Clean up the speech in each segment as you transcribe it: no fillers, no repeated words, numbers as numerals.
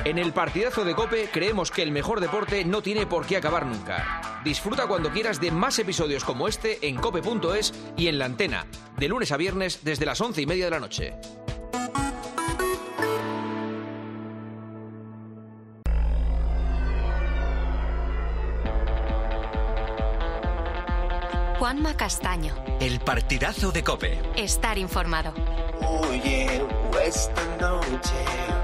En el partidazo de COPE creemos que el mejor deporte no tiene por qué acabar nunca. Disfruta cuando quieras de más episodios como este en cope.es y en la antena, de lunes a viernes desde las 11:30 de la noche. Juanma Castaño. El partidazo de COPE. Estar informado. Oye, esta noche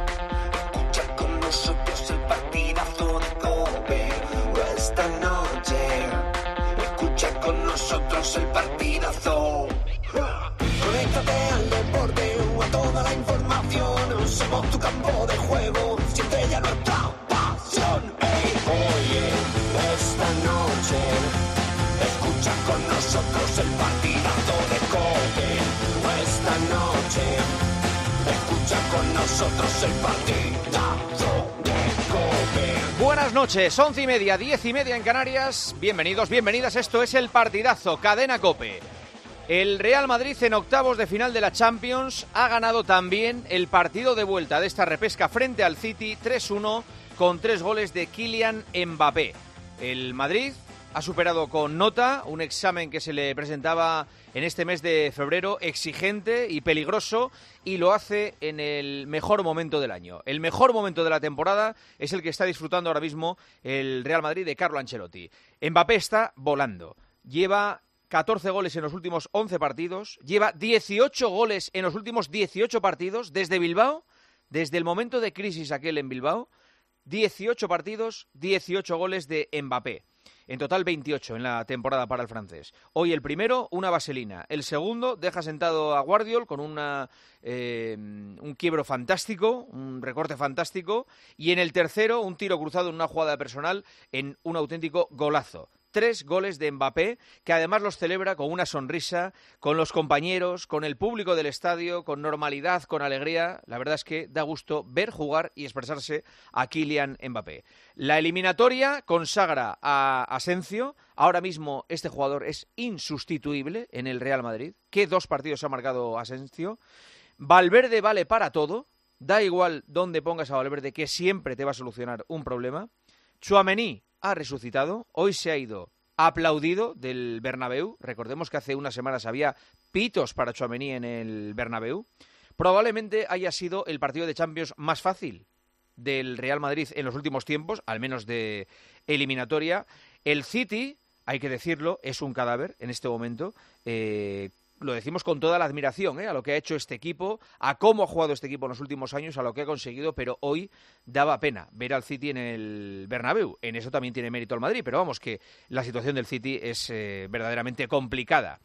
escucha con nosotros el partidazo de COPE. Esta noche escucha con nosotros el partidazo. Conéctate al deporte o a toda la información. Somos tu campo de juego. Siente ya nuestra pasión. Hey, oye, esta noche escucha con nosotros el partidazo de COPE. Esta noche escucha con nosotros el partidazo de COPE. Buenas noches, 11:30, 10:30 en Canarias. Bienvenidos, bienvenidas. Esto es el partidazo, Cadena COPE. El Real Madrid en octavos de final de la Champions ha ganado también el partido de vuelta de esta repesca frente al City 3-1 con 3 goles de Kylian Mbappé. El Madrid ha superado con nota un examen que se le presentaba en este mes de febrero, exigente y peligroso, y lo hace en el mejor momento del año. El mejor momento de la temporada es el que está disfrutando ahora mismo el Real Madrid de Carlo Ancelotti. Mbappé está volando. Lleva 14 goles en los últimos 11 partidos, lleva 18 goles en los últimos 18 partidos desde Bilbao, desde el momento de crisis aquel en Bilbao. 18 partidos, 18 goles de Mbappé. En total 28 en la temporada para el francés. Hoy el primero, una vaselina. El segundo deja sentado a Guardiol con un quiebro fantástico, un recorte fantástico. Y en el tercero, un tiro cruzado en una jugada personal en un auténtico golazo. 3 goles de Mbappé, que además los celebra con una sonrisa, con los compañeros, con el público del estadio, con normalidad, con alegría. La verdad es que da gusto ver jugar y expresarse a Kylian Mbappé. La eliminatoria consagra a Asensio. Ahora mismo este jugador es insustituible en el Real Madrid. ¿Qué 2 partidos ha marcado Asensio? Valverde vale para todo. Da igual dónde pongas a Valverde, que siempre te va a solucionar un problema. Tchouaméni ha resucitado, hoy se ha ido aplaudido del Bernabéu. Recordemos que hace unas semanas había pitos para Tchouaméni en el Bernabéu. Probablemente haya sido el partido de Champions más fácil del Real Madrid en los últimos tiempos, al menos de eliminatoria. El City, hay que decirlo, es un cadáver en este momento. Lo decimos con toda la admiración a lo que ha hecho este equipo, a cómo ha jugado este equipo en los últimos años, a lo que ha conseguido, pero hoy daba pena ver al City en el Bernabéu. En eso también tiene mérito el Madrid, pero vamos, que la situación del City es verdaderamente complicada.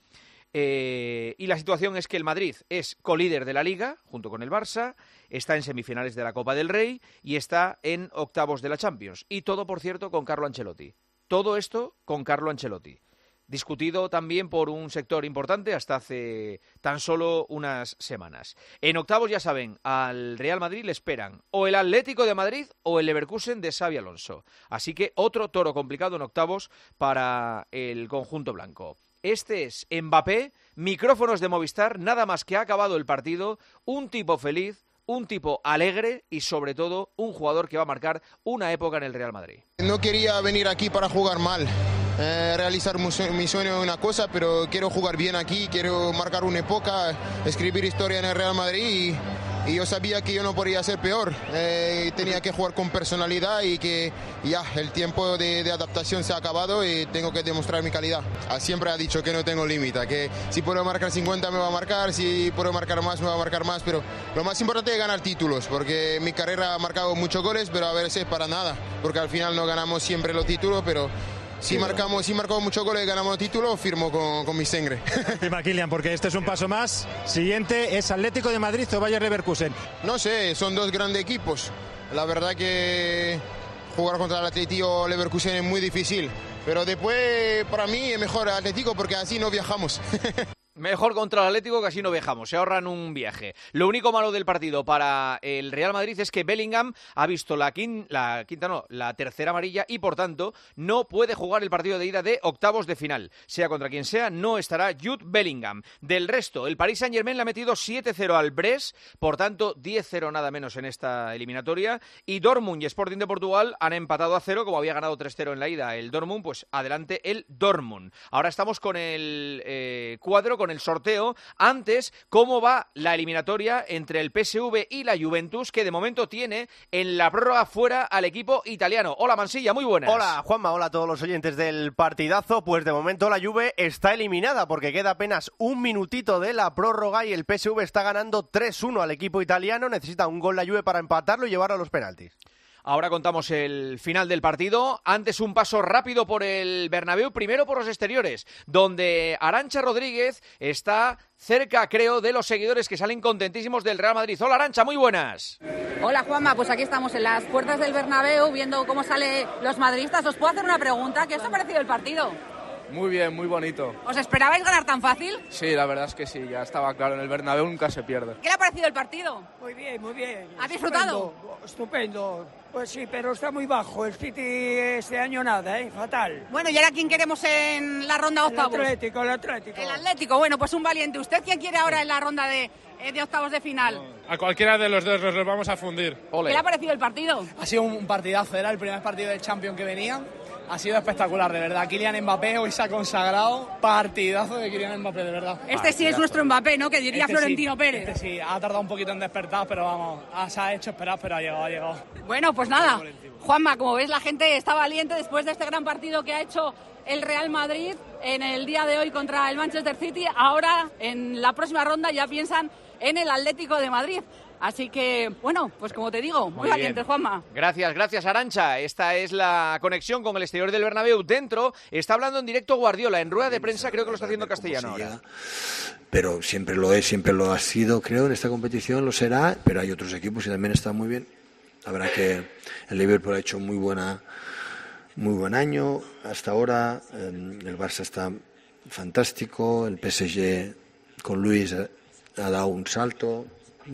Y la situación es que el Madrid es colíder de la Liga, junto con el Barça, está en semifinales de la Copa del Rey y está en octavos de la Champions. Y todo, por cierto, con Carlo Ancelotti. Todo esto con Carlo Ancelotti. Discutido también por un sector importante hasta hace tan solo unas semanas. En octavos, ya saben, al Real Madrid le esperan o el Atlético de Madrid o el Leverkusen de Xabi Alonso. Así que otro toro complicado en octavos para el conjunto blanco. Este es Mbappé, micrófonos de Movistar, nada más que ha acabado el partido, un tipo feliz, un tipo alegre y sobre todo un jugador que va a marcar una época en el Real Madrid. No quería venir aquí para jugar mal. Realizar mi sueño es una cosa, pero quiero jugar bien aquí, quiero marcar una época, escribir historia en el Real Madrid y yo sabía que yo no podía ser peor. Tenía que jugar con personalidad y que ya el tiempo de adaptación se ha acabado y tengo que demostrar mi calidad. Siempre ha dicho que no tengo límite, que si puedo marcar 50 me va a marcar, si puedo marcar más me va a marcar más, pero lo más importante es ganar títulos, porque mi carrera ha marcado muchos goles, pero a veces para nada, porque al final no ganamos siempre los títulos, pero si marcamos muchos goles y ganamos títulos, firmo con mi sangre. Firma, Kylian, porque este es un paso más. Siguiente es Atlético de Madrid o Bayer Leverkusen. No sé, son 2 grandes equipos. La verdad que jugar contra el Atlético Leverkusen es muy difícil. Pero después, para mí, es mejor el Atlético porque así no viajamos. Mejor contra el Atlético, que así no viajamos, se ahorran un viaje. Lo único malo del partido para el Real Madrid es que Bellingham ha visto la tercera amarilla y, por tanto, no puede jugar el partido de ida de octavos de final. Sea contra quien sea, no estará Jude Bellingham. Del resto, el Paris Saint-Germain le ha metido 7-0 al Brest, por tanto, 10-0 nada menos en esta eliminatoria. Y Dortmund y Sporting de Portugal han empatado a 0, como había ganado 3-0 en la ida el Dortmund, pues adelante el Dortmund. Ahora estamos con el cuadro, con el sorteo. Antes, ¿cómo va la eliminatoria entre el PSV y la Juventus, que de momento tiene en la prórroga fuera al equipo italiano? Hola, Mansilla, muy buenas. Hola, Juanma, hola a todos los oyentes del partidazo. Pues de momento la Juve está eliminada porque queda apenas un minutito de la prórroga y el PSV está ganando 3-1 al equipo italiano. Necesita un gol la Juve para empatarlo y llevarlo a los penaltis. Ahora contamos el final del partido. Antes un paso rápido por el Bernabéu, primero por los exteriores, donde Arantxa Rodríguez está cerca, creo, de los seguidores que salen contentísimos del Real Madrid. Hola, Arantxa, muy buenas. Hola, Juanma, pues aquí estamos en las puertas del Bernabéu viendo cómo salen los madridistas. ¿Os puedo hacer una pregunta? ¿Qué os ha parecido el partido? Muy bien, muy bonito. ¿Os esperabais ganar tan fácil? Sí, la verdad es que sí, ya estaba claro, en el Bernabéu nunca se pierde. ¿Qué le ha parecido el partido? Muy bien, muy bien. ¿Has disfrutado? Estupendo. Pues sí, pero está muy bajo. El City este año nada, fatal. Bueno, ¿y ahora quién queremos en la ronda octavos? El Atlético. El Atlético, bueno, pues un valiente. ¿Usted quién quiere ahora en la ronda de octavos de final? A cualquiera de los dos los vamos a fundir. ¿Qué le ha parecido el partido? Ha sido un partidazo, era el primer partido del Champions que venía. Ha sido espectacular, de verdad. Kylian Mbappé hoy se ha consagrado. Partidazo de Kylian Mbappé, de verdad. Este sí es nuestro Mbappé, ¿no? Que diría Florentino sí, Pérez. Este sí, ha tardado un poquito en despertar, pero vamos, se ha hecho esperar, pero ha llegado. Bueno, pues nada, Juanma, como ves, la gente está valiente después de este gran partido que ha hecho el Real Madrid en el día de hoy contra el Manchester City. Ahora, en la próxima ronda, ya piensan en el Atlético de Madrid. Así que, bueno, pues como te digo, muy valiente, Juanma. Gracias, Arantxa. Esta es la conexión con el exterior del Bernabéu. Dentro está hablando en directo Guardiola, en rueda de prensa, creo que lo está haciendo castellano ahora. Pero siempre lo es, siempre lo ha sido, creo, en esta competición, lo será, pero hay otros equipos y también están muy bien. La verdad que el Liverpool ha hecho muy buen año hasta ahora, el Barça está fantástico, el PSG con Luis ha dado un salto,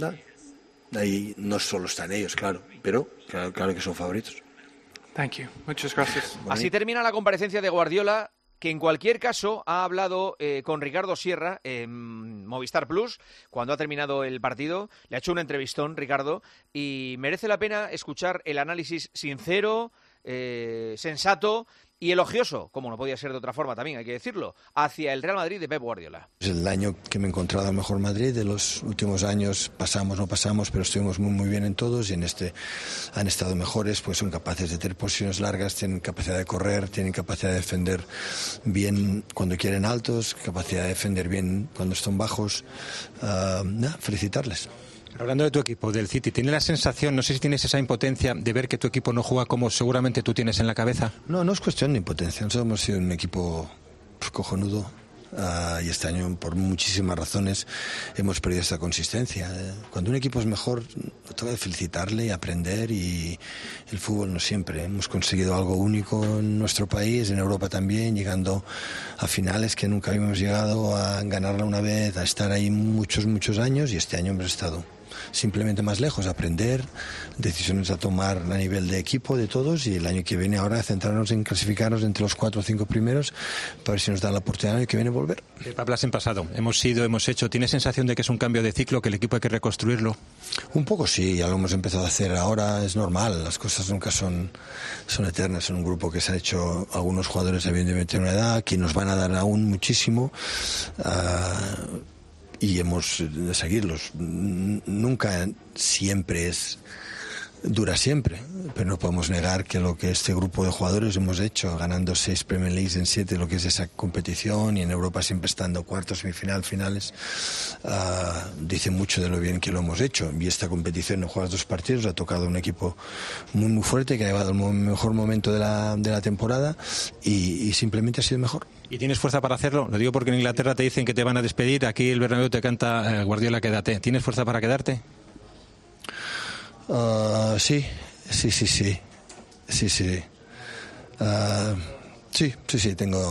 ahí no solo están ellos, claro, pero claro que son favoritos. Thank you. Muchas gracias. Así termina la comparecencia de Guardiola, que en cualquier caso ha hablado con Ricardo Sierra en Movistar Plus cuando ha terminado el partido. Le ha hecho un entrevistón, Ricardo, y merece la pena escuchar el análisis sincero, sensato y elogioso, como no podía ser de otra forma también, hay que decirlo, hacia el Real Madrid de Pep Guardiola. Es el año que me he encontrado al mejor Madrid. De los últimos años no pasamos, pero estuvimos muy bien en todos y en este han estado mejores, pues son capaces de tener posiciones largas, tienen capacidad de correr, tienen capacidad de defender bien cuando quieren altos, capacidad de defender bien cuando están bajos. Felicitarles. Hablando de tu equipo, del City, ¿tienes la sensación, no sé si tienes esa impotencia de ver que tu equipo no juega como seguramente tú tienes en la cabeza? No es cuestión de impotencia. Nosotros hemos sido un equipo cojonudo y este año, por muchísimas razones, hemos perdido esa consistencia. Cuando un equipo es mejor, toca felicitarle y aprender, y el fútbol no siempre. Hemos conseguido algo único en nuestro país, en Europa también, llegando a finales que nunca habíamos llegado, a ganarla una vez, a estar ahí muchos años, y este año hemos estado simplemente más lejos, aprender, decisiones a tomar a nivel de equipo de todos, y el año que viene ahora centrarnos en clasificarnos entre los 4 o 5 primeros para ver si nos da la oportunidad el año que viene volver. Hablas en pasado, hemos hecho, ¿tienes sensación de que es un cambio de ciclo, que el equipo hay que reconstruirlo? Un poco sí, ya lo hemos empezado a hacer ahora, es normal, las cosas nunca son eternas en un grupo que se ha hecho, algunos jugadores evidentemente de una edad que nos van a dar aún muchísimo, y hemos de seguirlos. Nunca siempre dura siempre, pero no podemos negar que lo que este grupo de jugadores hemos hecho, ganando 6 Premier Leagues en 7, lo que es esa competición, y en Europa siempre estando cuartos, semifinal, finales, dice mucho de lo bien que lo hemos hecho. Y esta competición, en jugar 2 partidos, ha tocado un equipo muy fuerte, que ha llevado el mejor momento de la temporada, y simplemente ha sido mejor. ¿Y tienes fuerza para hacerlo? Lo digo porque en Inglaterra te dicen que te van a despedir, aquí el Bernabéu te canta Guardiola, quédate. ¿Tienes fuerza para quedarte? Sí. Sí, tengo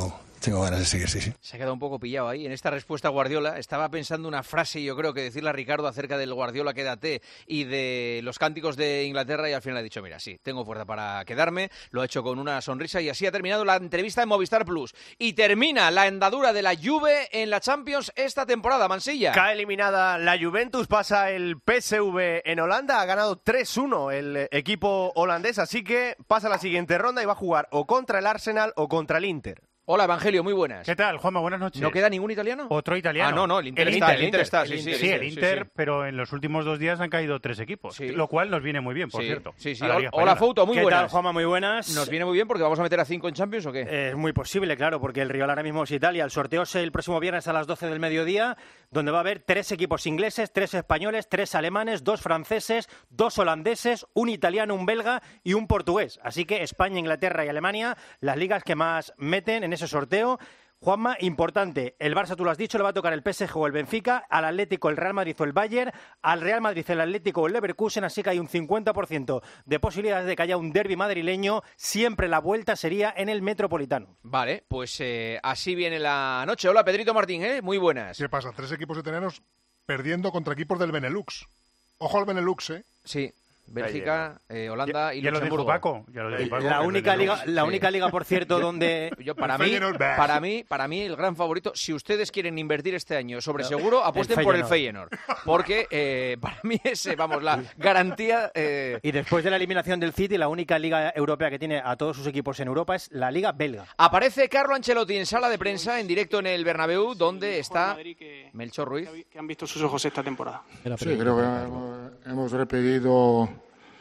tengo ganas de seguir, sí. Se ha quedado un poco pillado ahí en esta respuesta Guardiola. Estaba pensando una frase, yo creo que decirle a Ricardo acerca del Guardiola quédate y de los cánticos de Inglaterra, y al final ha dicho, mira, sí, tengo fuerza para quedarme. Lo ha hecho con una sonrisa y así ha terminado la entrevista en Movistar Plus. Y termina la andadura de la Juve en la Champions esta temporada, Mansilla. Cae eliminada la Juventus, pasa el PSV en Holanda, ha ganado 3-1 el equipo holandés, así que pasa a la siguiente ronda y va a jugar o contra el Arsenal o contra el Inter. Hola, Evangelio, muy buenas. ¿Qué tal, Juanma? Buenas noches. ¿No queda ningún italiano? Otro italiano. Ah, no, el Inter está. Sí, el Inter, pero en los últimos 2 días han caído 3 equipos, lo cual nos viene muy bien, por cierto. Sí. Hola, Fouto, muy buenas. ¿Qué tal, Juanma? Muy buenas. ¿Nos viene muy bien porque vamos a meter a 5 en Champions o qué? Es muy posible, claro, porque el rival ahora mismo es Italia. El sorteo es el próximo viernes a las 12 del mediodía, donde va a haber 3 equipos ingleses, 3 españoles, 3 alemanes, 2 franceses, 2 holandeses, un italiano, un belga y un portugués. Así que España, Inglaterra y Alemania, las ligas que más meten en ese sorteo. Juanma, importante, el Barça, tú lo has dicho, le va a tocar el PSG o el Benfica, al Atlético el Real Madrid o el Bayern, al Real Madrid el Atlético o el Leverkusen, así que hay un 50% de posibilidades de que haya un derbi madrileño, siempre la vuelta sería en el Metropolitano. Vale, pues así viene la noche. Hola, Pedrito Martín, muy buenas. ¿Qué pasa? 3 equipos italianos perdiendo contra equipos del Benelux. Ojo al Benelux, Sí. Bélgica, Holanda y Luxemburgo. La única liga, por cierto, donde para mí el gran favorito, si ustedes quieren invertir este año sobre seguro, apuesten por el Feyenoord, porque para mí es, la garantía. Y después de la eliminación del City, la única liga europea que tiene a todos sus equipos en Europa es la liga belga. Aparece Carlo Ancelotti en sala de prensa, en directo en el Bernabéu, donde está Melchor Ruiz. ¿Qué han visto sus ojos esta temporada? Sí, creo que hemos repetido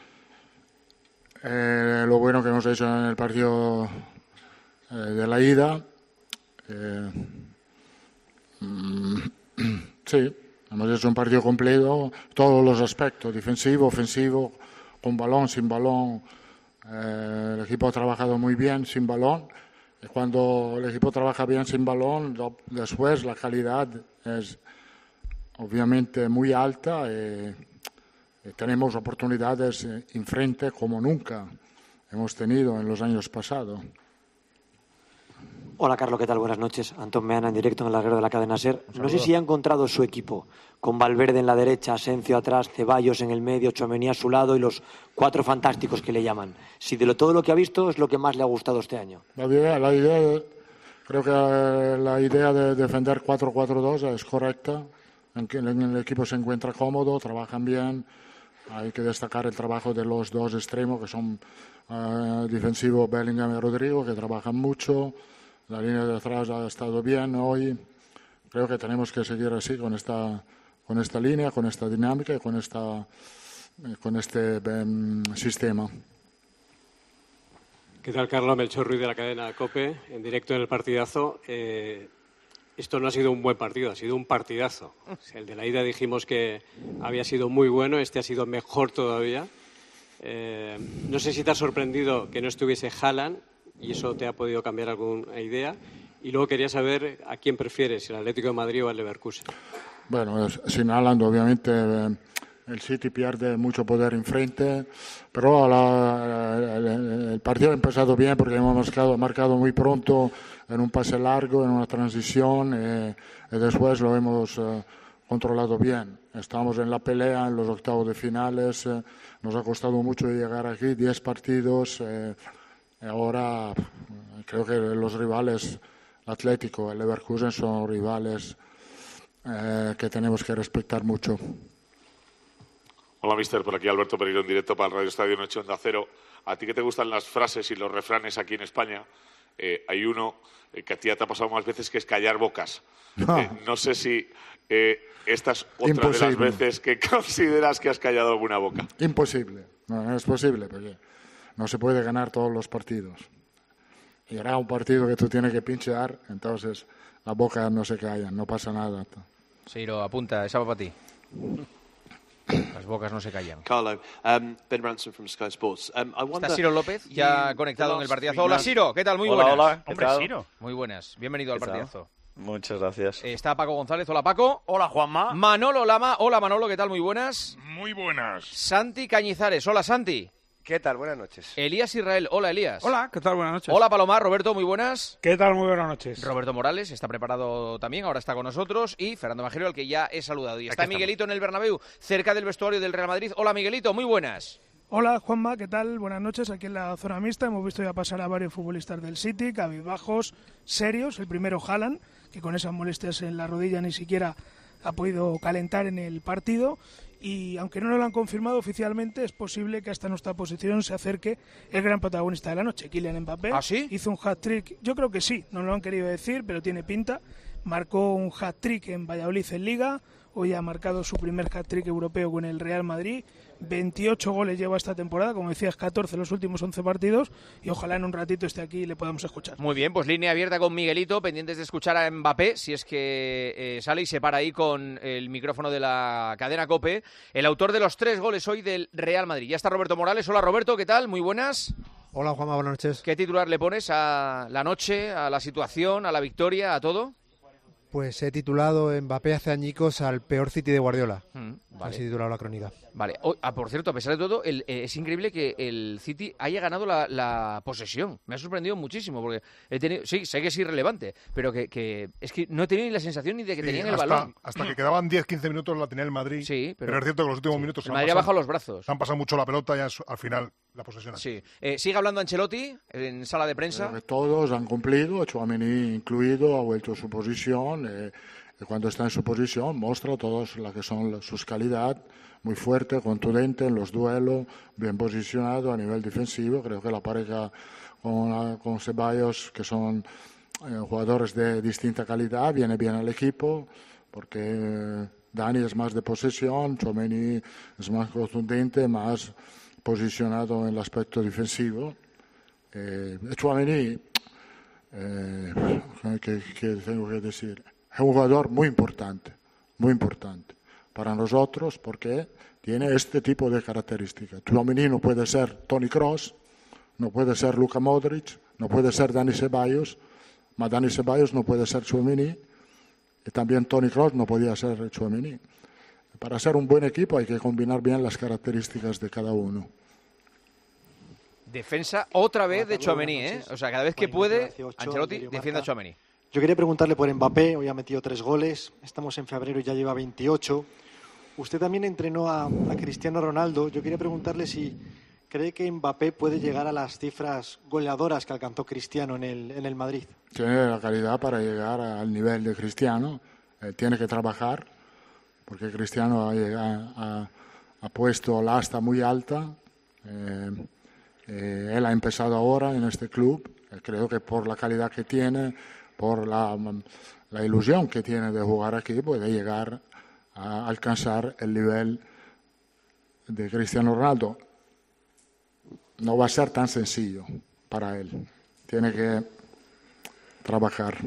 lo bueno que hemos hecho en el partido de la ida. Sí, hemos hecho un partido completo, todos los aspectos, defensivo, ofensivo, con balón, sin balón. El equipo ha trabajado muy bien sin balón. Y cuando el equipo trabaja bien sin balón, después la calidad es obviamente muy alta. Tenemos oportunidades enfrente como nunca hemos tenido en los años pasados. Hola, Carlos, ¿qué tal? Buenas noches. Antón Meana en directo en el larguero de la cadena SER. No sé si ha encontrado su equipo, con Valverde en la derecha, Asencio atrás, Ceballos en el medio, Tchouaméni a su lado y los 4 fantásticos que le llaman. Si de todo lo que ha visto es lo que más le ha gustado este año. Creo que la idea de defender 4-4-2 es correcta. El equipo se encuentra cómodo, trabajan bien. Hay que destacar el trabajo de los 2 extremos, que son defensivo Bellingham y Rodrigo, que trabajan mucho. La línea de atrás ha estado bien hoy. Creo que tenemos que seguir así, con esta línea, con esta dinámica y con este sistema. ¿Qué tal, Carlos? Melchor Ruiz de la cadena COPE, en directo en el partidazo. Esto no ha sido un buen partido, ha sido un partidazo. El de la ida dijimos que había sido muy bueno, este ha sido mejor todavía. No sé si te ha sorprendido que no estuviese Haaland y eso te ha podido cambiar alguna idea. Y luego quería saber a quién prefieres, si el Atlético de Madrid o el Leverkusen. Bueno, sin Haaland obviamente el City pierde mucho poder enfrente, pero el partido ha empezado bien porque hemos marcado muy pronto en un pase largo, en una transición, y después lo hemos controlado bien. Estamos en la pelea, en los octavos de finales, nos ha costado mucho llegar aquí, 10 partidos, ahora creo que los rivales, el Atlético, el Leverkusen, son rivales que tenemos que respetar mucho. Hola, mister, por aquí Alberto Pereiro en directo para el Radio Estadio Noche Onda Cero. ¿A ti que te gustan las frases y los refranes aquí en España? Hay uno que a ti ya te ha pasado más veces, que es callar bocas. No sé si esta es otra de las veces que consideras que has callado alguna boca. Imposible, no es posible, porque no se puede ganar todos los partidos. Y era un partido que tú tienes que pinchear, entonces las bocas no se callan, no pasa nada. Ciro, apunta, esa va para ti. Las bocas no se callan. Carlo, Ben Ransom from Sky Sports. Está Ciro López, ya conectado en el partidazo. Hola, Ciro, ¿qué tal? Muy buenas. Hola, ¿qué tal? Ciro. Muy buenas, bienvenido al partidazo. Muchas gracias. Está Paco González, hola Paco. Hola Juanma. Manolo Lama, hola Manolo, ¿qué tal? Muy buenas. Muy buenas. Santi Cañizares, hola Santi. ¿Qué tal? Buenas noches. Elías Israel. Hola, Elías. Hola, ¿qué tal? Buenas noches. Hola, Palomar. Roberto, muy buenas. ¿Qué tal? Muy buenas noches. Roberto Morales está preparado también, ahora está con nosotros. Y Fernando Evangelio, al que ya he saludado. Y está Miguelito en el Bernabéu, cerca del vestuario del Real Madrid. Hola, Miguelito, muy buenas. Hola, Juanma, ¿qué tal? Buenas noches. Aquí en la zona mixta hemos visto ya pasar a varios futbolistas del City, cabizbajos, serios. El primero, Haaland, que con esas molestias en la rodilla ni siquiera ha podido calentar en el partido. Y aunque no lo han confirmado oficialmente, es posible que hasta nuestra posición se acerque el gran protagonista de la noche, Kylian Mbappé. ¿Ah, sí? Hizo un hat-trick, yo creo que sí, no lo han querido decir, pero tiene pinta. Marcó un hat-trick en Valladolid en Liga, hoy ha marcado su primer hat-trick europeo con el Real Madrid. 28 goles lleva esta temporada, como decías, 14 en los últimos 11 partidos, y ojalá en un ratito esté aquí y le podamos escuchar. Muy bien, pues línea abierta con Miguelito, pendientes de escuchar a Mbappé, si es que sale y se para ahí con el micrófono de la cadena COPE, el autor de los 3 goles hoy del Real Madrid. Ya está Roberto Morales. Hola, Roberto, ¿qué tal? Muy buenas. Hola, Juanma, buenas noches. ¿Qué titular le pones a la noche, a la situación, a la victoria, a todo? Pues he titulado Mbappé hace añicos al peor City de Guardiola. Vale. Así he titulado la crónica. Vale. Por cierto, a pesar de todo, es increíble que el City haya ganado la posesión. Me ha sorprendido muchísimo, porque sí, sé que es irrelevante, pero que es que no he tenido ni la sensación ni de que tenían el balón. Hasta que quedaban 10-15 minutos la tenía el Madrid. Sí, pero es cierto que los últimos minutos el Madrid ha bajado los brazos. Se han pasado mucho la pelota y al final la posesión. Sí. Sigue hablando Ancelotti en sala de prensa. Todos han cumplido, Tchouaméni incluido, ha vuelto a su posición. Y cuando está en su posición muestra todas las que son sus calidades, muy fuerte, contundente en los duelos, bien posicionado a nivel defensivo. Creo que la pareja con Ceballos, que son jugadores de distinta calidad, viene bien al equipo, porque Dani es más de posesión, Tchouaméni es más contundente, más posicionado en el aspecto defensivo. Tchouaméni, ¿qué tengo que decir? Es un jugador muy importante para nosotros, porque tiene este tipo de características. Tchouaméni no puede ser Toni Kroos, no puede ser Luka Modric, no puede ser Dani Ceballos, mas Dani Ceballos no puede ser Tchouaméni, y también Toni Kroos no podía ser Tchouaméni. Para ser un buen equipo hay que combinar bien las características de cada uno. Defensa otra vez de Tchouaméni, ¿eh? O sea, cada vez que puede, Ancelotti defiende a Tchouaméni. Yo quería preguntarle por Mbappé, hoy ha metido 3 goles, estamos en febrero y ya lleva 28. Usted también entrenó a Cristiano Ronaldo. Yo quería preguntarle si cree que Mbappé puede llegar a las cifras goleadoras que alcanzó Cristiano en el Madrid. Tiene la calidad para llegar al nivel de Cristiano, tiene que trabajar, porque Cristiano ha puesto la asta muy alta. Él ha empezado ahora en este club, creo que por la calidad que tiene, por la ilusión que tiene de jugar aquí, puede llegar a alcanzar el nivel de Cristiano Ronaldo. No va a ser tan sencillo para él. Tiene que trabajar.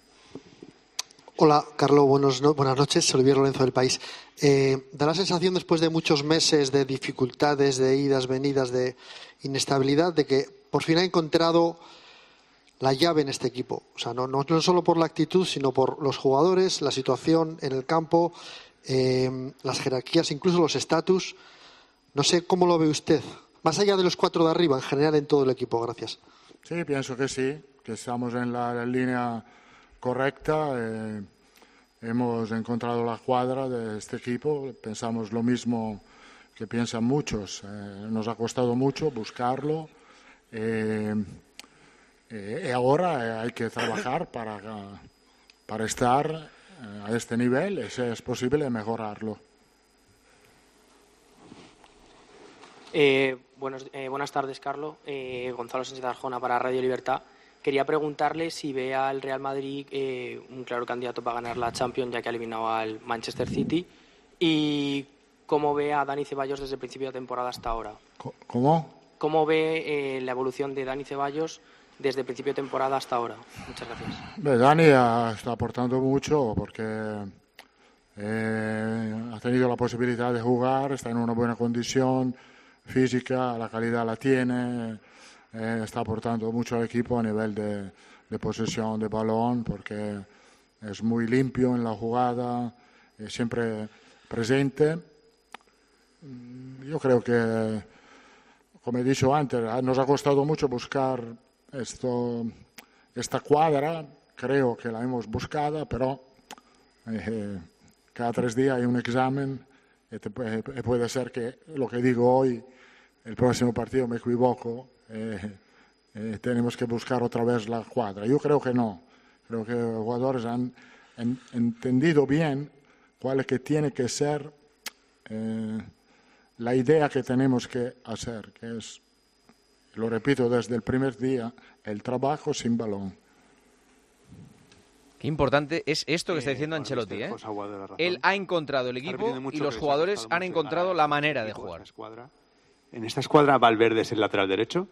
Hola, Carlos, buenas noches. Olivier Lorenzo del País. Da la sensación, después de muchos meses de dificultades, de idas, venidas, de inestabilidad, de que por fin ha encontrado la llave en este equipo. O sea, no solo por la actitud, sino por los jugadores, la situación en el campo, las jerarquías, incluso los estatus. No sé cómo lo ve usted, más allá de los 4 de arriba, en general en todo el equipo. Gracias. Sí, pienso que sí, que estamos en la línea correcta. Hemos encontrado la cuadra de este equipo. Pensamos lo mismo que piensan muchos. Nos ha costado mucho buscarlo. Y ahora hay que trabajar para estar a este nivel, y si es posible mejorarlo. Buenas tardes, Carlos. Gonzalo Sánchez Arjona para Radio Libertad. Quería preguntarle si ve al Real Madrid un claro candidato para ganar la Champions, ya que ha eliminado al Manchester City, y cómo ve a Dani Ceballos desde el principio de temporada hasta ahora. ¿Cómo ve la evolución de Dani Ceballos desde el principio de temporada hasta ahora? Muchas gracias. Dani está aportando mucho porque ha tenido la posibilidad de jugar, está en una buena condición física, la calidad la tiene, está aportando mucho al equipo a nivel de posesión de balón, porque es muy limpio en la jugada, siempre presente. Yo creo que como he dicho antes, nos ha costado mucho buscar esta cuadra. Creo que la hemos buscado, pero cada 3 días hay un examen y puede ser que lo que digo hoy, el próximo partido me equivoco. Tenemos que buscar otra vez la cuadra. Yo creo que no. Creo que los jugadores han entendido bien cuál es que tiene que ser la idea que tenemos que hacer, que es, lo repito desde el primer día, el trabajo sin balón. Qué importante es esto que está diciendo Ancelotti, ¿eh? Él ha encontrado el equipo y los jugadores han encontrado la manera de jugar. ¿En esta escuadra Valverde es el lateral derecho?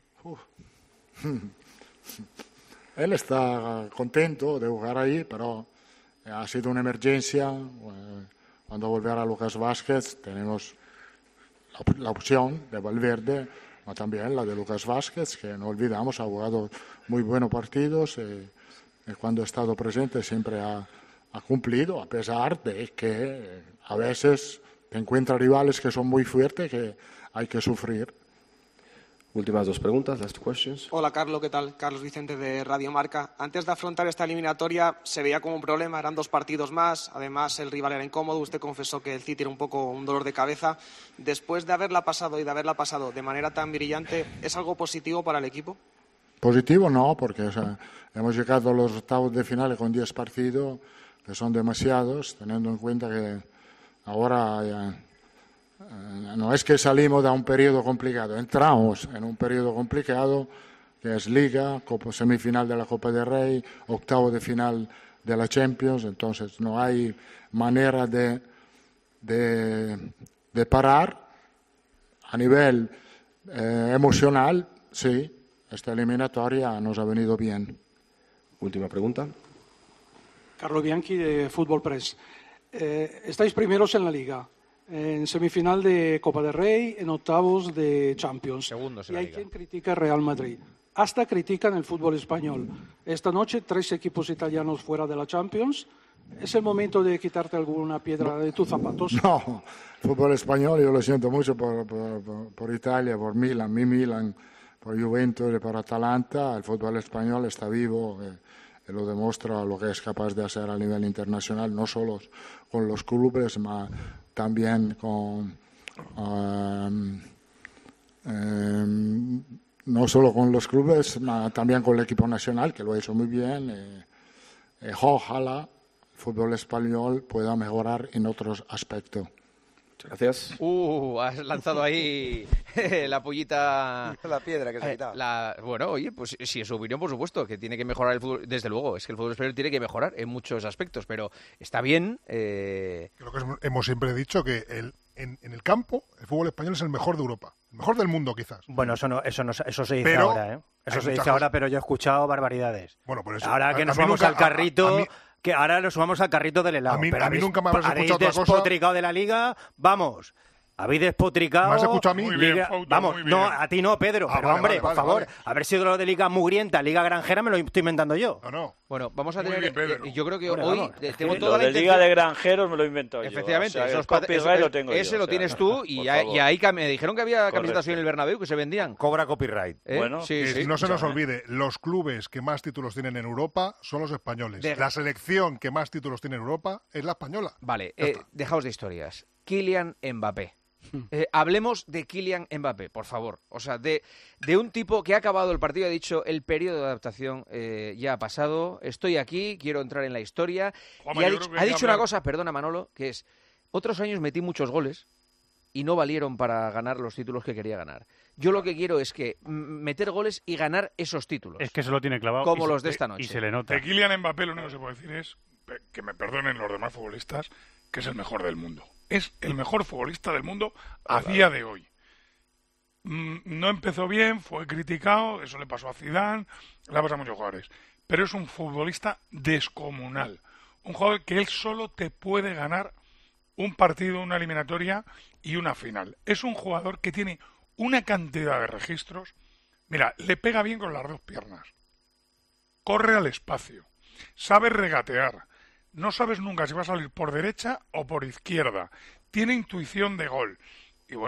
Él está contento de jugar ahí, pero ha sido una emergencia. Cuando volverá Lucas Vázquez tenemos la opción de Valverde, pero también la de Lucas Vázquez, que no olvidamos, ha jugado muy buenos partidos. Cuando ha estado presente siempre ha cumplido, a pesar de que a veces te encuentras rivales que son muy fuertes que hay que sufrir. Últimas 2 preguntas, last questions. Hola Carlos, ¿qué tal? Carlos Vicente de Radio Marca. Antes de afrontar esta eliminatoria se veía como un problema, eran 2 partidos más, además el rival era incómodo, usted confesó que el City era un poco un dolor de cabeza. Después de haberla pasado de manera tan brillante, ¿es algo positivo para el equipo? Positivo no, porque hemos llegado a los octavos de final con 10 partidos, que son demasiados, teniendo en cuenta que ahora no es que salimos de un periodo complicado, entramos en un periodo complicado, que es Liga, semifinal de la Copa del Rey, octavo de final de la Champions, entonces no hay manera de parar. A nivel emocional, sí. Esta eliminatoria nos ha venido bien. Última pregunta. Carlo Bianchi de Fútbol Press. Estáis primeros en la Liga, en semifinal de Copa del Rey, en octavos de Champions. Segundos en y la hay Liga. quien critica el Real Madrid. Hasta critican el fútbol español. Esta noche 3 equipos italianos fuera de la Champions. ¿Es el momento de quitarte alguna piedra de tus zapatos? No, fútbol español, yo lo siento mucho por Italia, por Milan, mi Milan, por Juventus y por Atalanta. El fútbol español está vivo y lo demuestra lo que es capaz de hacer a nivel internacional, no solo con los clubes, sino también con no solo con los clubes, sino también con el equipo nacional, que lo ha hecho muy bien. Ojalá el fútbol español pueda mejorar en otros aspectos. Muchas gracias. Has lanzado ahí la pollita. La piedra que se ha quitado. Bueno, oye, pues si es su opinión, por supuesto, que tiene que mejorar el fútbol. Desde luego, es que el fútbol español tiene que mejorar en muchos aspectos, pero está bien. Creo que hemos siempre dicho que en el campo el fútbol español es el mejor de Europa, el mejor del mundo quizás. Bueno, eso se dice ahora, ¿eh? Eso se dice ahora, pero yo he escuchado barbaridades. Bueno, por eso, ahora que nos vamos al carrito... Que ahora nos sumamos al carrito del helado. A mí nunca me habéis escuchado otra cosa. Habéis despotricado de la Liga, vamos. Habéis despotricado. ¿Me has escuchado a mí? Muy bien, Fouto, vamos, muy bien. no, a ti no, Pedro. Pero vale, hombre, por favor, vale. haber sido lo de Liga Mugrienta, Liga Granjera, me lo estoy inventando yo. No. Bueno, vamos a Muy tener. bien, Pedro. Yo creo que Hombre, hoy vamos, tengo Lo toda la de intención. Liga de Granjeros me lo he inventado yo. Efectivamente, O sea, esos el copyright lo tengo yo. ese lo o sea, tienes tú por y favor. ahí me dijeron que había Correcto. camisetas hoy en el Bernabéu que se vendían. Cobra copyright. Bueno, sí, Que sí. no se nos olvide, los clubes que más títulos tienen en Europa son los españoles. La selección que más títulos tiene en Europa es la española. Vale, dejaos de historias. Kylian Mbappé. Hablemos de Kylian Mbappé, por favor. O sea, de un tipo que ha acabado el partido y ha dicho el periodo de adaptación ya ha pasado, estoy aquí, quiero entrar en la historia. Juanma, Y yo creo que ha dicho hablar- una cosa, perdona Manolo, que es, otros años metí muchos goles y no valieron para ganar los títulos que quería ganar. Yo lo que quiero es que meter goles y ganar esos títulos. Es que se lo tiene clavado. Como y los de esta noche. Y se le nota. De Kylian Mbappé lo único que se puede decir es, que me perdonen los demás futbolistas, que es el mejor del mundo. Es el mejor futbolista del mundo a día de hoy. No empezó bien, fue criticado, eso le pasó a Zidane, le ha pasado a muchos jugadores. Pero es un futbolista descomunal. Un jugador que él solo te puede ganar un partido, una eliminatoria y una final. Es un jugador que tiene una cantidad de registros. Mira, le pega bien con las dos piernas. Corre al espacio. Sabe regatear. No sabes nunca si va a salir por derecha o por izquierda. Tiene intuición de gol. Y bueno,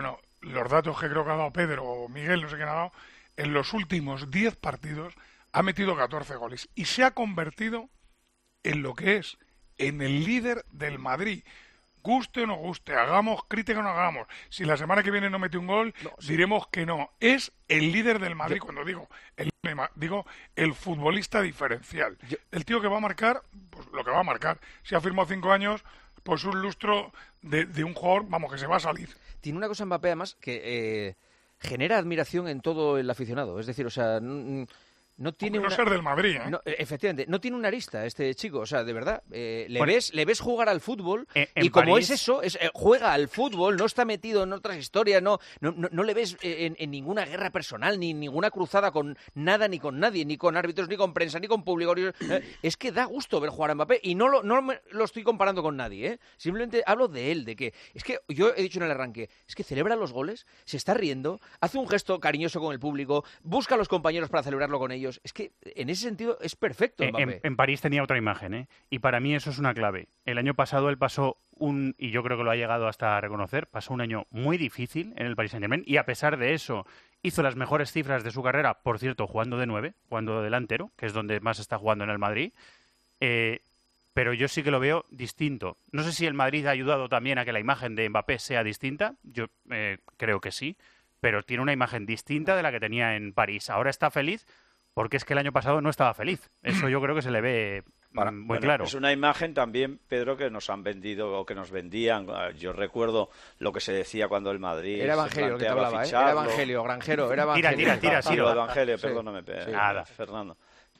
los datos que creo que ha dado Pedro o Miguel, no sé quién ha dado, en los últimos 10 partidos ha metido 14 goles y se ha convertido en lo que es, en el líder del Madrid. Guste o no guste, hagamos crítica o no hagamos. Si la semana que viene no mete un gol, diremos que no. Es el líder del Madrid. Cuando digo el futbolista diferencial. El tío que va a marcar, pues lo que va a marcar. Si ha firmado 5 años, pues un lustro de un jugador, vamos, que se va a salir. Tiene una cosa Mbappé, además, que genera admiración en todo el aficionado. Es decir, o sea... No tiene no ser del Madrid, ¿eh? No, efectivamente, no tiene una arista este chico, o sea, de verdad. Le ves jugar al fútbol y como París... es eso, juega al fútbol, no está metido en otras historias, no le ves en ninguna guerra personal, ni ninguna cruzada con nada, ni con nadie, ni con árbitros, ni con prensa, ni con público. Es que da gusto ver jugar a Mbappé y no lo estoy comparando con nadie, ¿eh? Simplemente hablo de él, de que... Es que yo he dicho en el arranque, es que celebra los goles, se está riendo, hace un gesto cariñoso con el público, busca a los compañeros para celebrarlo con ellos. Es que en ese sentido es perfecto Mbappé. En París tenía otra imagen, ¿eh? Y para mí eso es una clave. El año pasado él pasó y yo creo que lo ha llegado hasta a reconocer, pasó un año muy difícil en el Paris Saint-Germain y a pesar de eso hizo las mejores cifras de su carrera, por cierto, jugando de 9, jugando de delantero, que es donde más está jugando en el Madrid. Pero yo sí que lo veo distinto. No sé si el Madrid ha ayudado también a que la imagen de Mbappé sea distinta, yo creo que sí, pero tiene una imagen distinta de la que tenía en París. Ahora está feliz porque es que el año pasado no estaba feliz. Eso yo creo que se le ve muy claro. Es una imagen también, Pedro, que nos han vendido o que nos vendían. Yo recuerdo lo que se decía cuando el Madrid era Evangelio lo que te hablaba, Era Evangelio, Granjero, era Evangelio. Tira. Evangelio, perdóname, Fernando.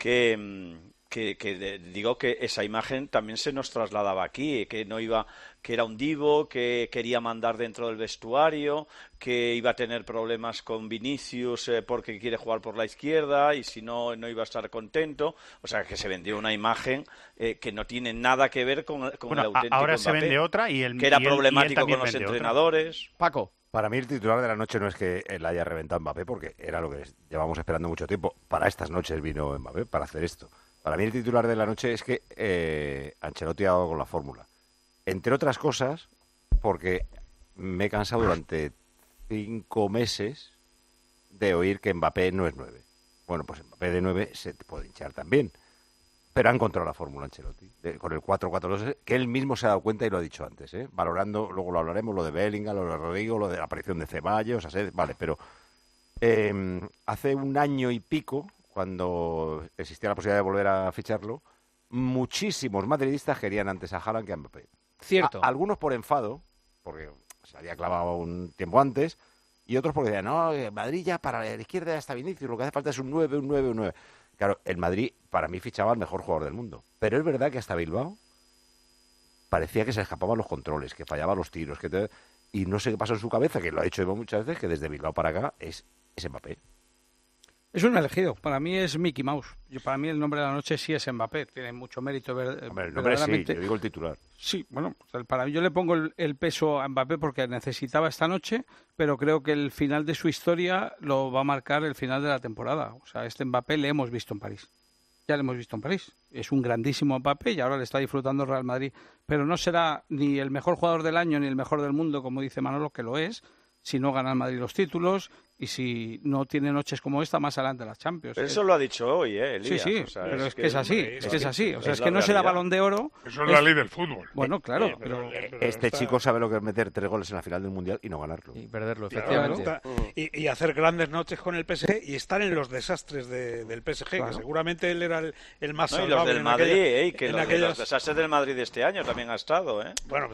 Que digo que esa imagen también se nos trasladaba aquí, que era un divo, que quería mandar dentro del vestuario, que iba a tener problemas con Vinicius porque quiere jugar por la izquierda y si no iba a estar contento. O sea, que se vendió una imagen que no tiene nada que ver con el auténtico ahora Mbappé, se vende otra que era problemático con los entrenadores. Otra. Paco. Para mí el titular de la noche no es que él haya reventado Mbappé, porque era lo que llevamos esperando mucho tiempo. Para estas noches vino Mbappé, para hacer esto. Para mí el titular de la noche es que Ancelotti ha dado con la fórmula. Entre otras cosas, porque me he cansado durante 5 meses de oír que Mbappé no es 9. Bueno, pues Mbappé de 9 se puede hinchar también. Pero ha encontrado la fórmula Ancelotti, con el 4-4-2, que él mismo se ha dado cuenta y lo ha dicho antes, valorando, luego lo hablaremos, lo de Bellingham, lo de Rodrigo, lo de la aparición de Ceballos, vale, pero hace un año y pico, cuando existía la posibilidad de volver a ficharlo, muchísimos madridistas querían antes a Haaland que a Mbappé. Cierto. Algunos por enfado, porque se había clavado un tiempo antes, y otros porque decían, no, Madrid ya para la izquierda ya está Vinicius, lo que hace falta es un 9. Claro, el Madrid para mí fichaba al mejor jugador del mundo. Pero es verdad que hasta Bilbao parecía que se escapaban los controles, que fallaban los tiros, y no sé qué pasó en su cabeza, que lo ha dicho muchas veces, que desde Bilbao para acá es Mbappé. Es un elegido. Para mí es Mickey Mouse. Para mí el nombre de la noche sí es Mbappé. Tiene mucho mérito. Hombre, el nombre sí, yo digo el titular. Sí, bueno, para mí yo le pongo el peso a Mbappé porque necesitaba esta noche, pero creo que el final de su historia lo va a marcar el final de la temporada. O sea, este Mbappé le hemos visto en París. Ya lo hemos visto en París. Es un grandísimo Mbappé y ahora le está disfrutando el Real Madrid. Pero no será ni el mejor jugador del año ni el mejor del mundo, como dice Manolo, que lo es, si no gana el Madrid los títulos y si no tiene noches como esta más adelante las Champions. Eso lo ha dicho hoy, Elías. Sí, o sea, pero es que es así, es así. O sea, es que no será Balón de Oro. Eso es la ley del fútbol. Bueno, claro. Pero este chico sabe lo que es meter 3 goles en la final del Mundial y no ganarlo. Y perderlo, efectivamente. Claro. Y hacer grandes noches con el PSG y estar en los desastres del PSG, claro. Que seguramente él era el más salvable. Y los del Madrid, que los desastres del Madrid de este año también ha estado, Bueno,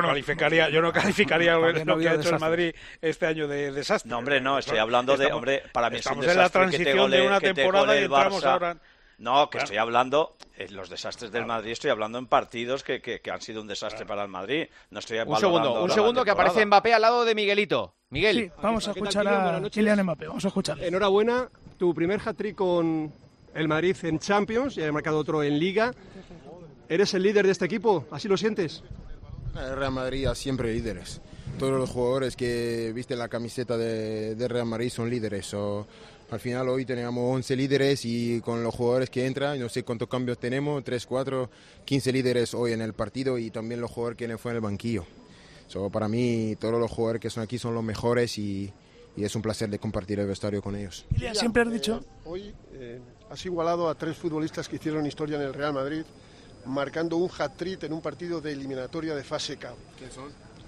yo no calificaría lo que ha hecho el Madrid este año de desastre. No, hombre, no, estoy hablando de... Hombre, para mí estamos en la transición de una temporada y entramos ahora... No, que estoy hablando, los desastres del Madrid, estoy hablando en partidos que han sido un desastre para el Madrid. No estoy un segundo que aparece Mbappé al lado de Miguelito. Miguel. Sí, vamos a escuchar a Kylian Mbappé, vamos a escucharle. Enhorabuena, tu primer hat-trick con el Madrid en Champions, y has marcado otro en Liga. ¿Eres el líder de este equipo? ¿Así lo sientes? El Real Madrid siempre líderes. Todos los jugadores que visten la camiseta de Real Madrid son líderes. Al final hoy teníamos 11 líderes y con los jugadores que entran, no sé cuántos cambios tenemos, 3, 4, 15 líderes hoy en el partido y también los jugadores que le fue en el banquillo. Para mí, todos los jugadores que son aquí son los mejores y es un placer de compartir el vestuario con ellos. Kylian, siempre has dicho... Hoy has igualado a 3 futbolistas que hicieron historia en el Real Madrid, marcando un hat-trick en un partido de eliminatoria de fase K. ¿Quién son?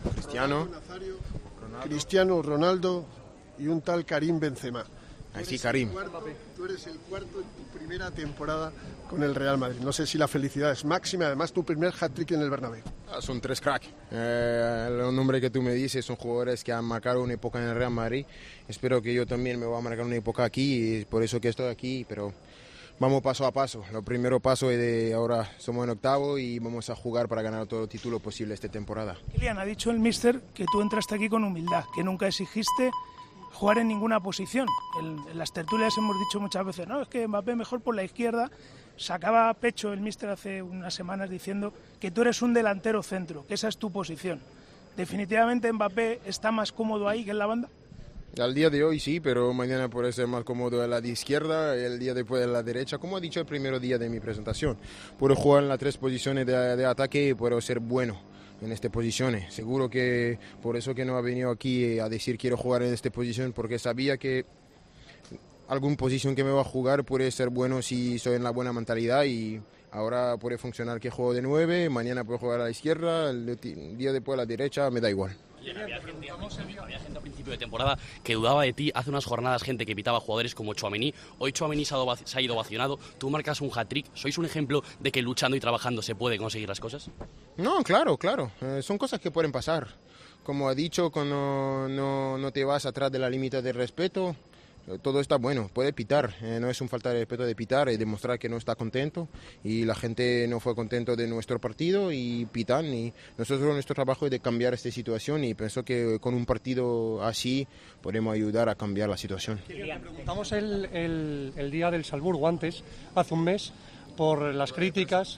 Cristiano Ronaldo y un tal Karim Benzema. Así, Karim. Tú eres el cuarto en tu primera temporada con el Real Madrid. No sé si la felicidad es máxima, además tu primer hat-trick en el Bernabéu. Son 3 cracks. Los nombres que tú me dices son jugadores que han marcado una época en el Real Madrid. Espero que yo también me voy a marcar una época aquí, y por eso que estoy aquí, pero vamos paso a paso. Lo primero paso es de ahora somos en octavo y vamos a jugar para ganar todo el título posible esta temporada. Kylian, ha dicho el míster que tú entraste aquí con humildad, que nunca exigiste jugar en ninguna posición. En las tertulias hemos dicho muchas veces, no, es que Mbappé mejor por la izquierda. Sacaba pecho el míster hace unas semanas diciendo que tú eres un delantero centro, que esa es tu posición. ¿Definitivamente Mbappé está más cómodo ahí que en la banda? Al día de hoy sí, pero mañana puede ser más cómodo en la de izquierda, el día después en la derecha. Como he dicho el primer día de mi presentación, puedo jugar en las 3 posiciones de ataque y puedo ser bueno en estas posiciones. Seguro que por eso que no ha venido aquí a decir quiero jugar en esta posición, porque sabía que alguna posición que me va a jugar puede ser bueno si soy en la buena mentalidad, y ahora puede funcionar que juego de 9, mañana puedo jugar a la izquierda, el día después a la derecha, me da igual. Había gente a principio de temporada que dudaba de ti. Hace unas jornadas gente que pitaba jugadores como Tchouaméni. Hoy Tchouaméni se ha ido vacionado. Tú marcas un hat-trick. ¿Sois un ejemplo de que luchando y trabajando se puede conseguir las cosas? No, claro. Son cosas que pueden pasar. Como ha dicho, cuando no te vas atrás de la límite de respeto, todo está bueno, puede pitar, no es un falta de respeto de pitar y demostrar que no está contento, y la gente no fue contento de nuestro partido y pitan, y nosotros nuestro trabajo es de cambiar esta situación, y pienso que con un partido así podemos ayudar a cambiar la situación. Preguntamos el día del Salzburgo antes, hace un mes, por las críticas,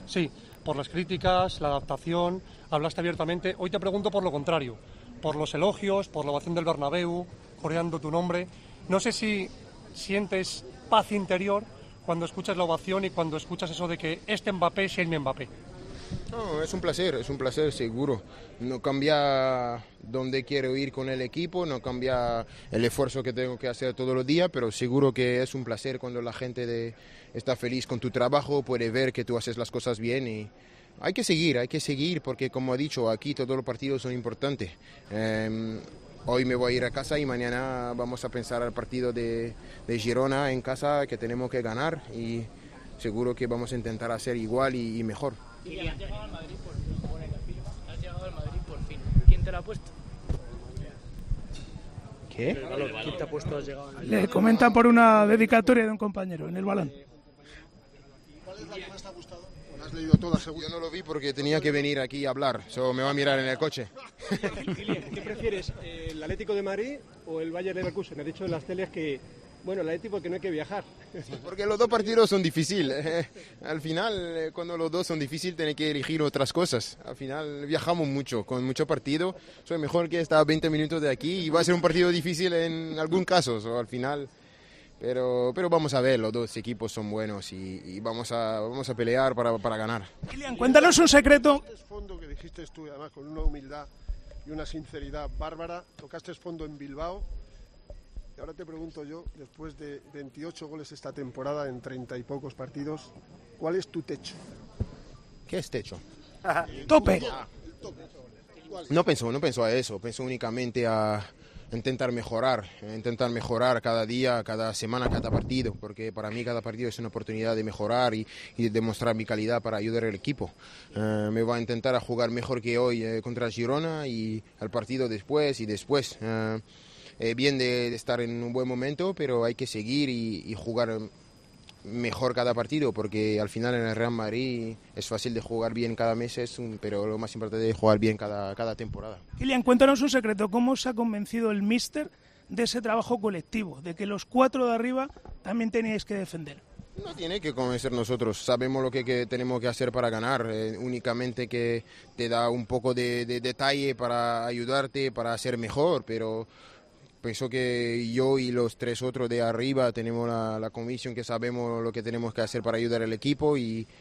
la adaptación, hablaste abiertamente. Hoy te pregunto por lo contrario, por los elogios, por la ovación del Bernabéu, coreando tu nombre. No sé si sientes paz interior cuando escuchas la ovación y cuando escuchas eso de que este Mbappé es el Mbappé. No, es un placer seguro. No cambia dónde quiero ir con el equipo, no cambia el esfuerzo que tengo que hacer todos los días, pero seguro que es un placer cuando la gente está feliz con tu trabajo, puede ver que tú haces las cosas bien, y hay que seguir porque, como he dicho, aquí todos los partidos son importantes. Hoy me voy a ir a casa y mañana vamos a pensar al partido de Girona en casa, que tenemos que ganar, y seguro que vamos a intentar hacer igual y mejor. Has llegado al Madrid por fin, pone el perfil. Has llegado al Madrid por fin. ¿Quién te lo ha puesto? ¿Qué? ¿Quién te ha puesto has llegado? Le comenta por una dedicatoria de un compañero en el balón. ¿Cuál es la que más te ha gustado? ¿Has leído todas, seguro? Yo no lo vi porque tenía que venir aquí a hablar, me va a mirar en el coche. ¿Qué prefieres, el Atlético de Madrid o el Bayer Leverkusen? Ha dicho en las teles que, bueno, el Atlético porque no hay que viajar. Porque los dos partidos son difíciles. Al final, cuando los dos son difíciles, tienes que elegir otras cosas. Al final viajamos mucho, con mucho partido. Soy mejor que estar 20 minutos de aquí, y va a ser un partido difícil en algún caso, al final. Pero vamos a ver, los dos equipos son buenos y vamos a pelear para ganar. Kylian, cuéntanos un secreto. Tocaste fondo, que dijiste tú, además con una humildad y una sinceridad bárbara. Tocaste fondo en Bilbao. Y ahora te pregunto yo, después de 28 goles esta temporada en 30 y pocos partidos, ¿cuál es tu techo? ¿Qué es techo? Tope. No pienso a eso, pienso únicamente a intentar mejorar cada día, cada semana, cada partido, porque para mí cada partido es una oportunidad de mejorar y de demostrar mi calidad para ayudar al equipo. Me voy a intentar a jugar mejor que hoy contra Girona, y al partido después. Bien de estar en un buen momento, pero hay que seguir y jugar mejor cada partido, porque al final en el Real Madrid es fácil de jugar bien cada mes, pero lo más importante es jugar bien cada temporada. Kylian, cuéntanos un secreto. ¿Cómo os ha convencido el míster de ese trabajo colectivo, de que los 4 de arriba también teníais que defender? No tiene que convencer nosotros, sabemos lo que tenemos que hacer para ganar, únicamente que te da un poco de detalle para ayudarte, para ser mejor, pero pienso que yo y los 3 otros de arriba tenemos la convicción que sabemos lo que tenemos que hacer para ayudar al equipo, y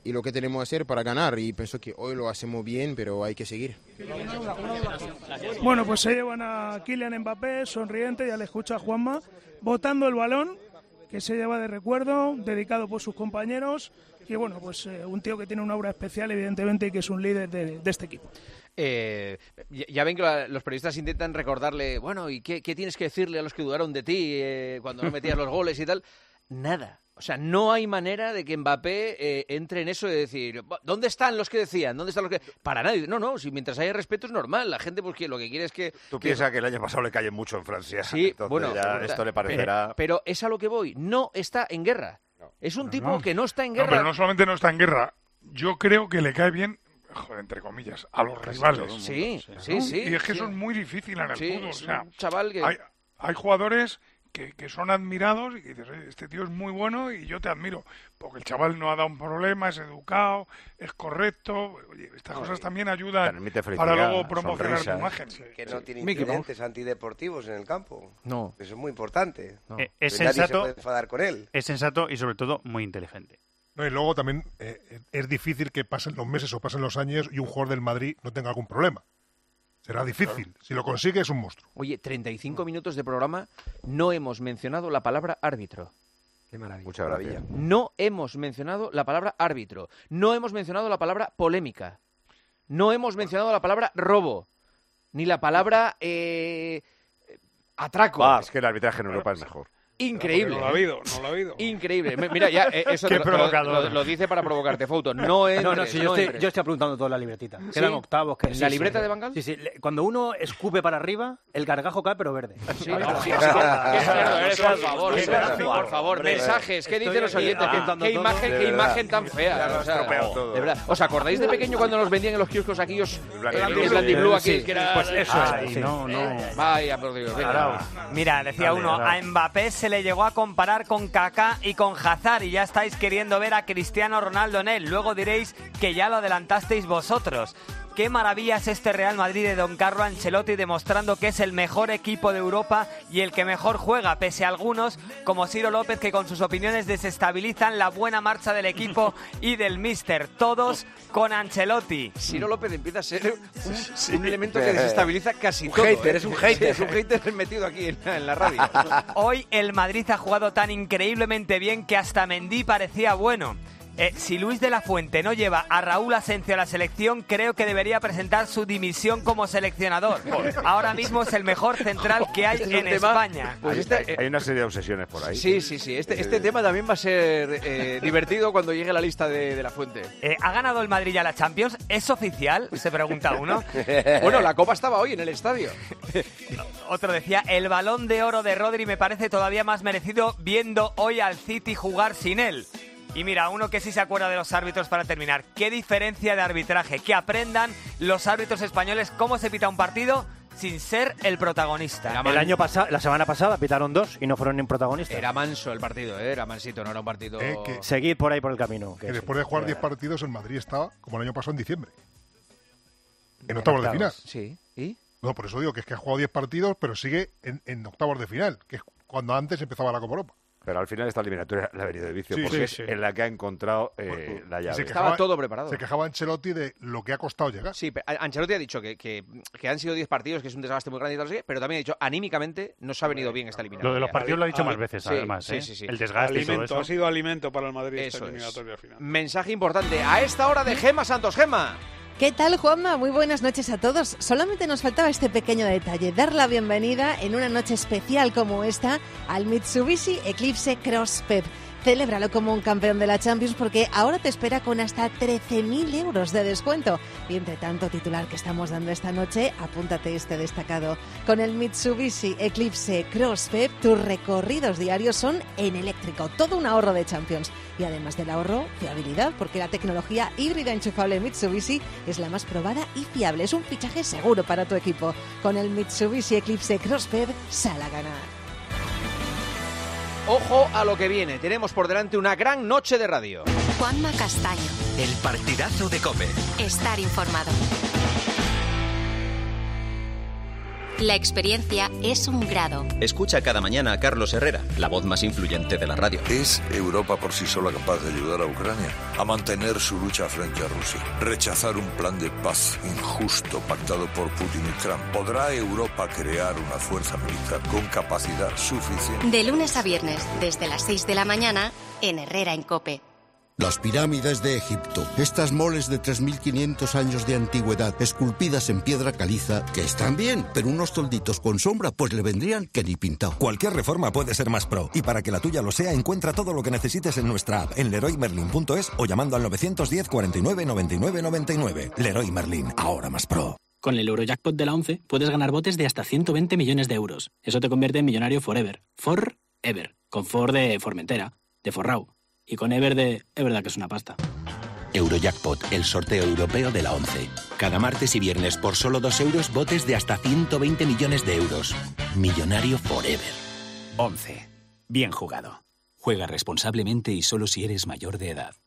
lo que tenemos que hacer para ganar. Y pienso que hoy lo hacemos bien, pero hay que seguir. Bueno, pues se llevan a Kylian Mbappé, sonriente, ya le escucha a Juanma, botando el balón, que se lleva de recuerdo, dedicado por sus compañeros. Y bueno, pues un tío que tiene una aura especial, evidentemente, y que es un líder de este equipo. Ya ven que los periodistas intentan recordarle, bueno, ¿y qué tienes que decirle a los que dudaron de ti cuando no metías los goles y tal? Nada. O sea, no hay manera de que Mbappé entre en eso de decir, ¿dónde están los que decían? ¿Dónde están los que...? Para nadie. No, si mientras haya respeto es normal. La gente pues lo que quiere es que... Tú piensas que el año pasado le callen mucho en Francia. Sí, entonces bueno, ya esto le parecerá... Pero es a lo que voy. No está en guerra. Es un tipo que no está en guerra. No, pero no solamente no está en guerra. Yo creo que le cae bien, joder, entre comillas, a los rivales. Sí. Y es que eso es muy difícil en el fútbol. O sea, un chaval que... hay jugadores que son admirados y que dices, este tío es muy bueno y yo te admiro, porque el chaval no ha dado un problema, es educado, es correcto. Oye, estas cosas también ayudan para luego promocionar tu imagen. Que no tiene incidentes antideportivos en el campo. No. Eso es muy importante. No. Es sensato, nadie se puede enfadar con él. Es sensato y sobre todo muy inteligente. No, y luego también es difícil que pasen los meses o pasen los años y un jugador del Madrid no tenga algún problema. Será difícil. Si lo consigue es un monstruo. Oye, 35 minutos de programa, no hemos mencionado la palabra árbitro. Qué maravilla. Muchas gracias. No hemos mencionado la palabra árbitro. No hemos mencionado la palabra polémica. No hemos mencionado la palabra robo. Ni la palabra atraco. Es que el arbitraje en Europa es mejor. Increíble. No lo ha habido. Increíble. Mira, ya eso lo dice para provocarte, Fouto. No, sí, yo estoy apuntando toda la libretita. ¿Sí? Quedan octavos. ¿La libreta de Van Gaal? Sí. Cuando uno escupe para arriba, el gargajo cae, pero verde. Sí. Por favor, mensajes. ¿Qué dicen los oyentes? ¿Qué imagen tan fea? De verdad. ¿Os acordáis de pequeño cuando nos vendían en los kioscos aquellos el Blandiblue aquí? Pues eso es. No. Vaya, por Dios. Mira, decía uno, a Mbappé se le llegó a comparar con Kaká y con Hazard y ya estáis queriendo ver a Cristiano Ronaldo en él. Luego diréis que ya lo adelantasteis vosotros. Qué maravilla es este Real Madrid de Don Carlo Ancelotti, demostrando que es el mejor equipo de Europa y el que mejor juega, pese a algunos, como Ciro López, que con sus opiniones desestabilizan la buena marcha del equipo y del míster. Todos con Ancelotti. Ciro López empieza a ser un elemento que desestabiliza casi todo. Es un hater. Es un hater metido aquí en la radio. Hoy el Madrid ha jugado tan increíblemente bien que hasta Mendy parecía bueno. Si Luis de la Fuente no lleva a Raúl Asencio a la selección, creo que debería presentar su dimisión como seleccionador. Ahora mismo es el mejor central que hay en España. Pues hay una serie de obsesiones por ahí. Sí. Este tema también va a ser divertido cuando llegue la lista de la Fuente. ¿Ha ganado el Madrid ya la Champions? ¿Es oficial? Se pregunta uno. Bueno, la Copa estaba hoy en el estadio. Otro decía, el Balón de Oro de Rodri me parece todavía más merecido viendo hoy al City jugar sin él. Y mira, uno que sí se acuerda de los árbitros para terminar. ¿Qué diferencia de arbitraje? Que aprendan los árbitros españoles cómo se pita un partido sin ser el protagonista. La semana pasada pitaron 2 y no fueron ni protagonistas. Era manso el partido, era mansito, no era un partido... Seguid por ahí por el camino. Que después de jugar 10 partidos, el Madrid estaba, como el año pasado, en diciembre. En octavos de final. Sí, ¿y? No, por eso digo que es que ha jugado 10 partidos, pero sigue en octavos de final, que es cuando antes empezaba la Copa Europa. Pero al final esta eliminatoria le ha venido de vicio, porque es en la que ha encontrado la llave. Estaba todo preparado. Se quejaba Ancelotti de lo que ha costado llegar. Sí, Ancelotti ha dicho que han sido 10 partidos, que es un desgaste muy grande y tal, pero también ha dicho, anímicamente nos ha venido bien esta eliminatoria. Lo de los partidos lo ha dicho más veces, además. Sí. El desgaste y todo eso. Ha sido alimento para el Madrid esta eliminatoria final. Mensaje importante a esta hora de Gemma Santos. Gemma. ¿Qué tal, Juanma? Muy buenas noches a todos. Solamente nos faltaba este pequeño detalle, dar la bienvenida en una noche especial como esta al Mitsubishi Eclipse Cross Pep. Celébralo como un campeón de la Champions porque ahora te espera con hasta 13.000 euros de descuento. Y entre tanto titular que estamos dando esta noche, apúntate este destacado. Con el Mitsubishi Eclipse Cross Pep, tus recorridos diarios son en eléctrico. Todo un ahorro de Champions. Y además del ahorro, fiabilidad, porque la tecnología híbrida enchufable Mitsubishi es la más probada y fiable. Es un fichaje seguro para tu equipo. Con el Mitsubishi Eclipse Cross Pep, sal a ganar. Ojo a lo que viene. Tenemos por delante una gran noche de radio. Juanma Castaño. El partidazo de COPE. Estar informado. La experiencia es un grado. Escucha cada mañana a Carlos Herrera, la voz más influyente de la radio. ¿Es Europa por sí sola capaz de ayudar a Ucrania a mantener su lucha frente a Rusia? Rechazar un plan de paz injusto pactado por Putin y Trump. ¿Podrá Europa crear una fuerza militar con capacidad suficiente? De lunes a viernes, desde las 6 de la mañana, en Herrera en COPE. Las pirámides de Egipto, estas moles de 3.500 años de antigüedad, esculpidas en piedra caliza, que están bien, pero unos tolditos con sombra, pues le vendrían que ni pintado. Cualquier reforma puede ser más pro, y para que la tuya lo sea, encuentra todo lo que necesites en nuestra app, en leroymerlin.es o llamando al 910 49 99 99. Leroy Merlin, ahora más pro. Con el Eurojackpot de la 11 puedes ganar botes de hasta 120 millones de euros. Eso te convierte en millonario forever. Forever. Con For de Formentera, de Forrau. Y con Ever de... es verdad que es una pasta. Eurojackpot, el sorteo europeo de la 11. Cada martes y viernes por solo 2 euros, botes de hasta 120 millones de euros. Millonario forever. 11. Bien jugado. Juega responsablemente y solo si eres mayor de edad.